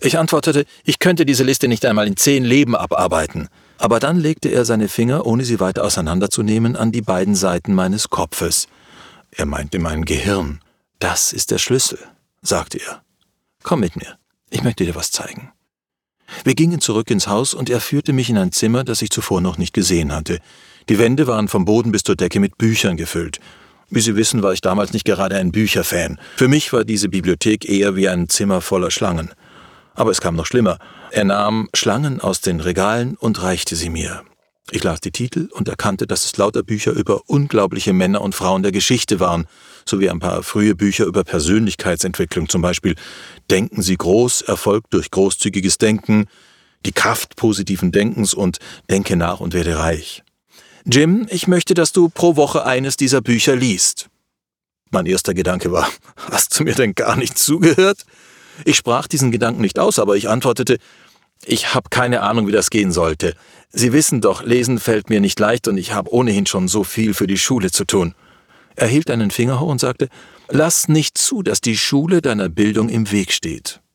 Ich antwortete, ich könnte diese Liste nicht einmal in 10 Leben abarbeiten. Aber dann legte er seine Finger, ohne sie weiter auseinanderzunehmen, an die beiden Seiten meines Kopfes. Er meinte mein Gehirn. Das ist der Schlüssel, sagte er. Komm mit mir, ich möchte dir was zeigen. Wir gingen zurück ins Haus und er führte mich in ein Zimmer, das ich zuvor noch nicht gesehen hatte. Die Wände waren vom Boden bis zur Decke mit Büchern gefüllt. Wie Sie wissen, war ich damals nicht gerade ein Bücherfan. Für mich war diese Bibliothek eher wie ein Zimmer voller Schlangen. Aber es kam noch schlimmer. Er nahm Schlangen aus den Regalen und reichte sie mir. Ich las die Titel und erkannte, dass es lauter Bücher über unglaubliche Männer und Frauen der Geschichte waren, sowie ein paar frühe Bücher über Persönlichkeitsentwicklung, zum Beispiel Denken Sie groß, Erfolg durch großzügiges Denken, Die Kraft positiven Denkens und Denke nach und werde reich. Jim, ich möchte, dass du pro Woche eines dieser Bücher liest. Mein erster Gedanke war, hast du mir denn gar nicht zugehört? Ich sprach diesen Gedanken nicht aus, aber ich antwortete, ich habe keine Ahnung, wie das gehen sollte. Sie wissen doch, Lesen fällt mir nicht leicht und ich habe ohnehin schon so viel für die Schule zu tun. Er hielt einen Finger hoch und sagte, lass nicht zu, dass die Schule deiner Bildung im Weg steht.